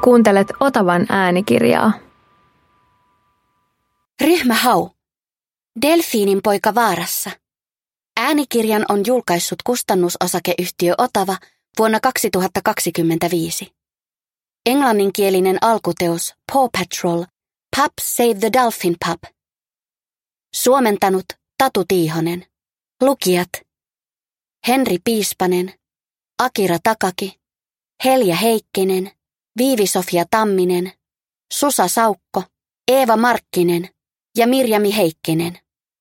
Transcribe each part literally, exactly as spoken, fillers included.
Kuuntelet Otavan äänikirjaa. Ryhmä Hau. Delfiinin poika vaarassa. Äänikirjan on julkaissut kustannusosakeyhtiö Otava vuonna kaksituhattakaksikymmentäviisi. Englanninkielinen alkuteos Paw Patrol, Pup Save the Dolphin Pup. Suomentanut Tatu Tiihonen. Lukijat Henri Piispanen, Akira Takaki, Helja Heikkinen, Viivi-Sofia Tamminen, Susa Saukko, Eeva Markkinen ja Mirjami Heikkinen.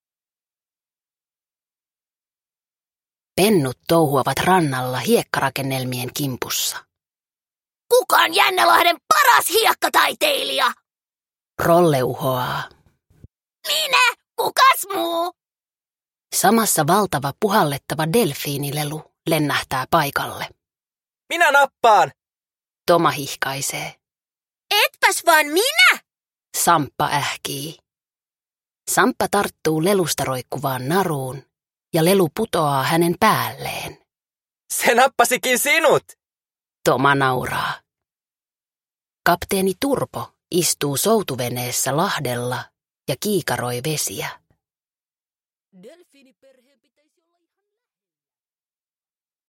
Pennut touhuavat rannalla hiekkarakennelmien kimpussa. Kuka on Jännälahden paras hiekkataiteilija? Rolle uhoaa. Minä, kukas muu? Samassa valtava puhallettava delfiinilelu lennähtää paikalle. Minä nappaan! Toma hihkaisee. Etpäs vaan minä! Samppa ähkii. Samppa tarttuu lelusta roikkuvaan naruun ja lelu putoaa hänen päälleen. Se nappasikin sinut! Toma nauraa. Kapteeni Turpo istuu soutuveneessä lahdella ja kiikaroi vesiä.